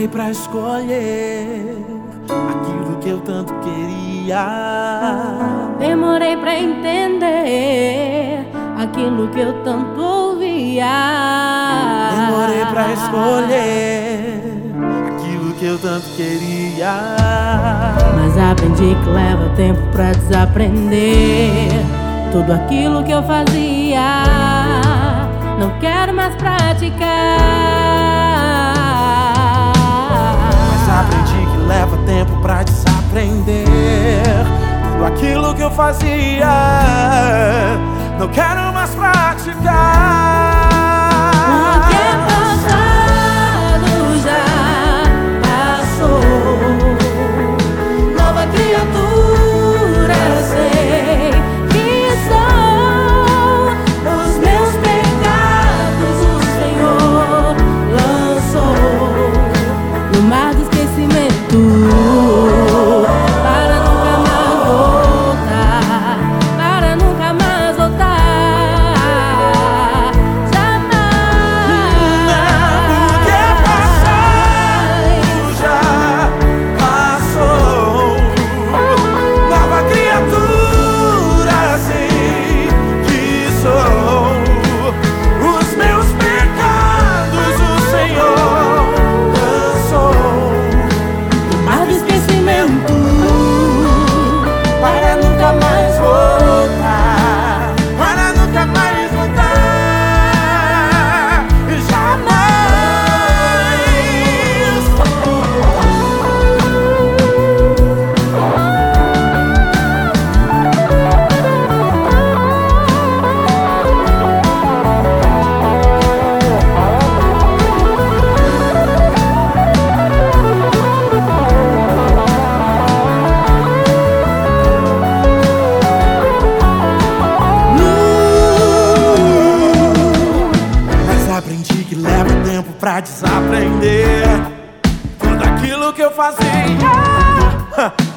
Demorei pra escolher aquilo que eu tanto queria. Demorei pra entender aquilo que eu tanto ouvia. Demorei pra escolher aquilo que eu tanto queria. Mas aprendi que leva tempo pra desaprender tudo aquilo que eu fazia. Não quero mais praticar. Mas aprendi que leva tempo pra desaprender tudo aquilo que eu fazia. Não quero mais praticar. O que é passado já passou. Nova criatura sei que sou. Os meus pecados o Senhor lançou no mar do esquecimento, para nunca mais voltar, para nunca mais voltar, jamais. O que é passado já passou. Nova criatura sei que sou. Os meus pecados o Senhor lançou No mar do esquecimento, para nunca mais voltar, para nunca mais voltar, jamais. Mas aprendi que leva tempo pra desaprender tudo aquilo que eu fazia.